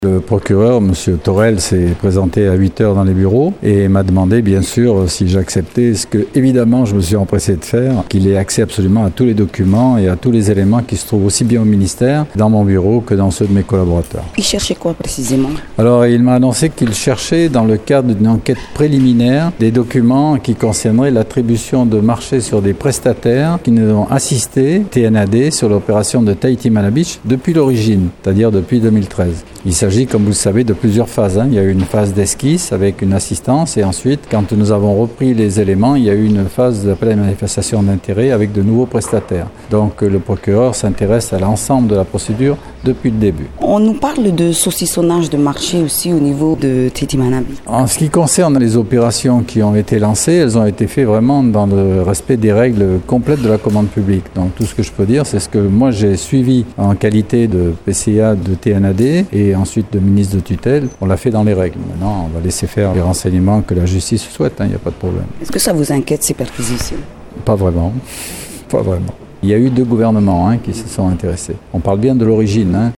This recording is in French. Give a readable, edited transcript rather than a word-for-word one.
Le procureur, M. Torel, s'est présenté à 8 heures dans les bureaux et m'a demandé bien sûr si j'acceptais, ce que évidemment je me suis empressé de faire, qu'il ait accès absolument à tous les documents et à tous les éléments qui se trouvent aussi bien au ministère, dans mon bureau, que dans ceux de mes collaborateurs. Il cherchait quoi précisément? Alors il m'a annoncé qu'il cherchait, dans le cadre d'une enquête préliminaire, des documents qui concerneraient l'attribution de marchés sur des prestataires qui nous ont assisté, TNAD, sur l'opération de Tahiti Manabich depuis l'origine, c'est-à-dire depuis 2013. Il s'agit, comme vous le savez, de plusieurs phases. Il y a eu une phase d'esquisse avec une assistance et ensuite, quand nous avons repris les éléments, il y a eu une phase d'appel à manifestation d'intérêt avec de nouveaux prestataires. Donc le procureur s'intéresse à l'ensemble de la procédure depuis le début. On nous parle de saucissonnage de marché aussi au niveau de Tahiti Manabich. En ce qui concerne les opérations qui ont été lancées, elles ont été faites vraiment dans le respect des règles complètes de la commande publique. Donc tout ce que je peux dire, c'est ce que moi j'ai suivi en qualité de PCA de TNAD et ensuite de ministre de tutelle. On l'a fait dans les règles. Maintenant, on va laisser faire les renseignements que la justice souhaite, il n'y a pas de problème. Est-ce que ça vous inquiète, ces perquisitions? Pas vraiment. Pas vraiment. Il y a eu 2 gouvernements qui se sont intéressés. On parle bien de l'origine.